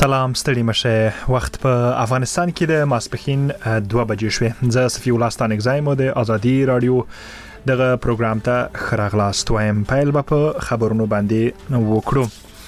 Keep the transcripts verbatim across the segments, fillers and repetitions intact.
سلام ستړي مشه. وخت په افغانستان کې د ماسپښین دوه بجې شوې. زه صفي الله ستانک زایم د ازادي رادیو دغه پروګرام ته خراغلاست وایم. پیل به په خبرونو باندې وکړو.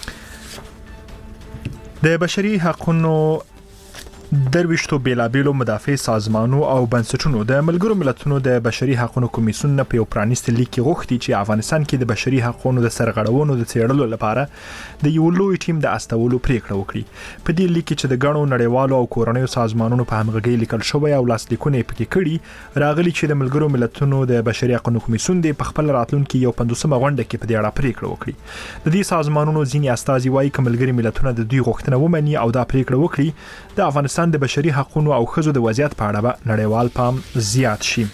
د بشري حقوقو درويشتو بیلابیلو مدافع سازمانو او بنسټونو د ملګرو ملتونو د بشري حقوقو کمیسیون په یو پرانیستي لیک کې غوښتي چې افغانستان کې د بشري حقوقو د سرغړونو د څېړلو لپاره د یو لوی ټیم د استولو پریکړه وکړي. په دې لیک کې چې د غنو نړیوالو او کورنیو سازمانونو په همغږي لیکل شوی او لاسلیکونه پکې کړي راغلي چې د ملګرو ملتونو د بشري حقوقو کمیسیون د خپل راتلونکو یو پنځوسمه غونډه کې په دې اړه پریکړه وکړي. د دې سازمانونو ځینې استازي وایي چې ملګري ملتونه د دوی غوښتنه ومني او دا پریکړه وکړي د افغانستان د بشري حقوقو او ښځو د وضعیت په اړه نړیوال پام زیات شي.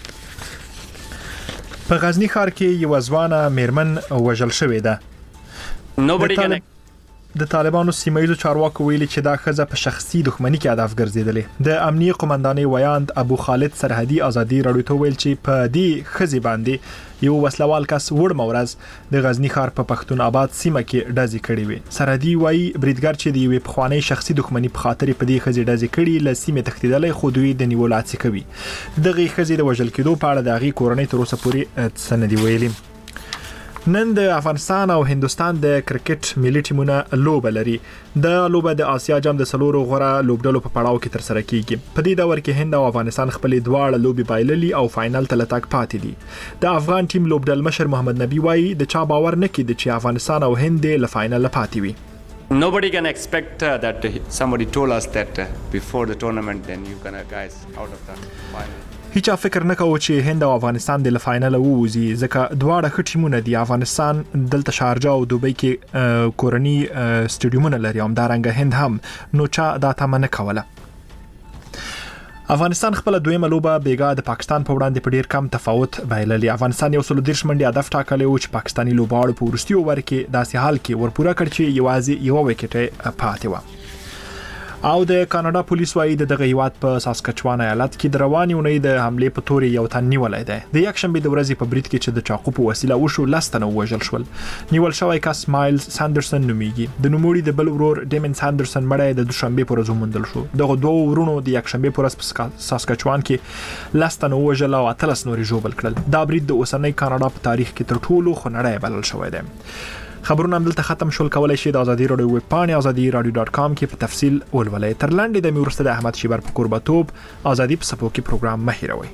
په غزنی ښار کې یو ځوانه میرمن وژل شوې ده. د طالبانو سیمایي چارواکو ویلي چې دا ښځه په شخصي دښمنۍ کې هدف ګرځیدلې. د امنیه قومندانۍ ویاند ابو خالد سرحدي ازادي رادیو ته ویل چې په دې ښځې باندې یو وسلوال کس وړ مورز د غزنی ښار په پښتون آباد سیمه کې ډزې کړې وي. سرحدي وایي بریدګر چې د یوې پخوانی شخصي دښمنۍ په خاطر په دې ښځې ډزې کړې ل سیمه تښتیدلې خو دوی د نیول هڅه کوي. دغه ښځې د وژل کېدو په اړه د هغې کورنۍ تر اوسه پورې سندې ویلي. نن د افغانستان او هندستان د کرکټ ملي ټیمونه لوبه لري. د لوبه د آسیا جام د سلورو غوړه لوبډلو په پړاو کې تر سره کیږي. په دې دور کې هند او افغانستان خپلې دواړه لوبي بایللي او فائنل ته لټک پاتې دي. د افغان ټیم لوبډل مشر محمد نبی وایي د چا باور نه کېد چې افغانستان او هند له فائنل پاتې وي. Nobody can expect uh, that uh, somebody told us that uh, before the tournament then you gonna guys out of the final. هیڅ فکر نه کوو چې هند او افغانستان د فائنل ووزي ځکه دواړه ښه ټیمونه دي. افغانستان دلته شارجه او دوبۍ کې کورنی سټیډیومونه لري هم دارنګه هند هم نو چا دا تمه نه کوله. افغانستان خپل دویمه لوبه بیګا د پاکستان په وړاندې په ډیر کم تفاوت بایللي. افغانستان یو سل دیرش منډي هدف ټاکلی او چې پاکستاني لوبغاړو په وروستیو ور کې داسې حال کې ورپوره کړ چې یوازې یو وکټ پاتې و. او د کاناډا پولیس وايي د دغه هیواد په ساسکچوان ایالت کې د رواني اونۍ د حمله په توري یو تن نیولای دی. د یک شنبه د ورځې په برید کې چې د چاقو په وسیله وشو لستنه وژل شول. نیول شوی کس مایلز ساندرسن نومیږي. د نوموړي د بل ورور ډیمن ساندرسن مړی د دوشنبه په ورځ موندل شو. دغه دوه ورونو د یک شنبه په ورځ په ساسکچوان کې لستنه وژل او اتلس نوري جوړل کړل. دا برید د اوسنۍ کاناډا په تاریخ کې تر ټولو خنړی بلل شوی دی. خبرونه هم دلته ختم شول. کولای شئ د ازادي رادیو ویب پاڼې ازادي رادیو ډاټ کام کې په تفصیل ولولئ. تر لاندې د میورسته د احمد شیبر په قربتوب ازادي په سپو کې پروګرام مهیروي.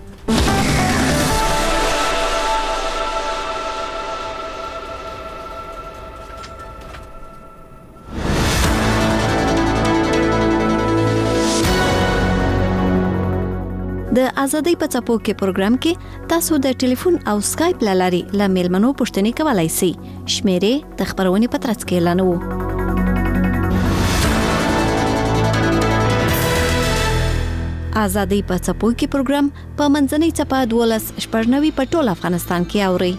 د ازادۍ په څپو کې پروګرام کې تاسو د ټلیفون او سکایپ لاري له میلمنو پوښتنې کولای شئ. شمیرې د خبرونې په ترڅ کې اعلانوو. ازادۍ په څپو کې پروګرام په منځنۍ څپه دولس شپږ په ټول افغانستان کې اوري.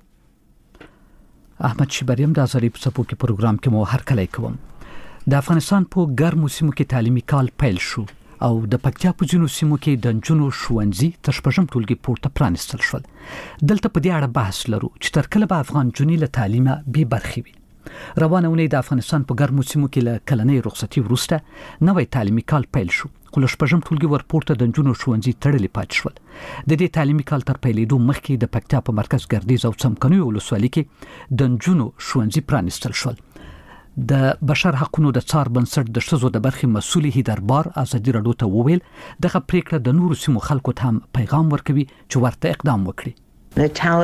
احمد شیبریم د ازادۍ په څپو کې پروګرام کې مو هر کله کوم. د افغانستان په ګرمو سیمو کې تعلیمي کال پیل شو او د پکتیا په ځینو سیمو کې د نجونو ښوونځي تر شپږم ټولګي پورته پرانیستل شول. دلته په دې اړه بحث لرو چې تر کله به افغان نجونې له تعلیمه بې برخې وي. روانه اونۍ د افغانستان په ګرمو سیمو کې له کلنۍ رخصتي وروسته نوی تعلیمي کال پیل شو خو له شپږم ټولګي ورپورته د نجونو ښوونځي تړلي پاتې شول. د دې تعلیمي کال تر پیلېدو مخکې د پکتیا په مرکز ګردیز او څمکنیو ولسوالۍ کې د نجونو ښوونځي پرانیستل شول. د بشر حقوقو د څار بنسټ د ښځو د برخې مسؤل هیدربار ازادي رادیو ته وویل دغه پریکړه د نورو سیمو خلکو ته هم پیغام ورکوي چې ورته اقدام وکړي. د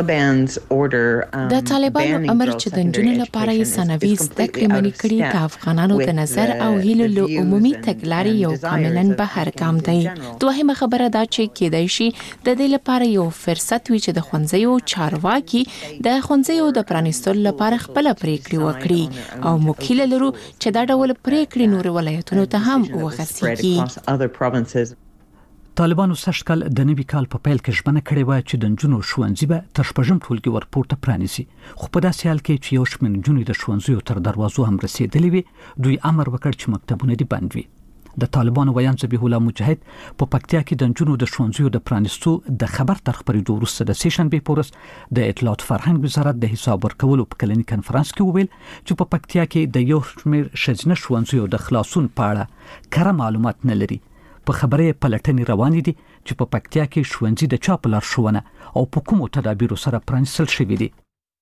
طالبانو امر چې د نجونو لپاره یې ثانوي زده کړې منع کړي د افغانانو د نظر او هیلو له عمومي تګلارې یو کاملاً بهر ګام دی. دوهمه خبره دا چې کېدای شي د دې لپاره یو فرصت وي چې د ښوونځیو چارواکي د ښوونځیو د پرانیستلو لپاره خپل پریکړې وکړي او موږ هیله لرو چې دا ډول پریکړې نور ولایتونو ته هم وغځېږي. طالبانو سږ کال د نوي کال په پیل کې ژمنه کړې وه چې د نجونو ښوونځي به تر شپږم ټولګي ورپورته پرانیزي. خو په داسې حال کې چې یو شمېر نجونې د ښوونځیو تر دروازو هم رسېدلې وي دوی امر وکړ چې مکتبونه دې بند وي. د طالبانو ویان ذبیح الله مجاهد په پکتیا کې د جنونو د ښوونځیو د پرانیستو د خبر تر خبرېدو وروسته د سیشن به پورس د اطلاعات فرهنګ وزارت د حساب ورکولو په کلنی کنفرانس کې وویل چې په پکتیا کې د یو شمېر ښځینه ښوونځیو د خلاصون په اړه کره معلومات نه لري. په خبره پلټنې روانې دي چې په پکتیا کې ښوونځي د چا په لارښوونه او په کومو تدابیرو سره پرانیستل شوي دي.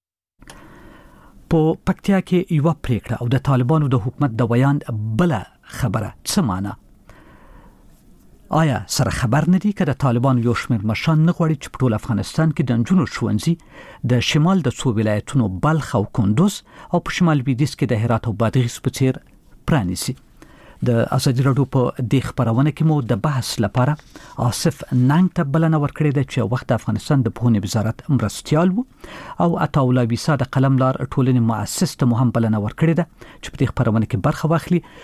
په پکتیا کې یو پریکړه او د طالبانو د حکومت د ویان بل خبره څه معنا؟ آیا سره خبر نه دي که د طالبانو یو شمېر مشران نه غواړي چې په ټول افغانستان کې د نجونو ښوونځي د شمال د څو ولایتونو بلخ او کندوز او په شمال لویدیځ کې د هرات او بادغیس په څیر پرانیسي؟ د ازادي راډیو په دې خبرونه کې مو د بحث لپاره آصف ننګ ته بلنه ورکړې ده چې وخت افغانستان د پوهنې وزارت مرستیال وو او عطاالله ویسا د قلم لار ټولنې مؤسس ته مو هم بلنه ورکړې ده چې په دې خبرونه کې برخه واخلي.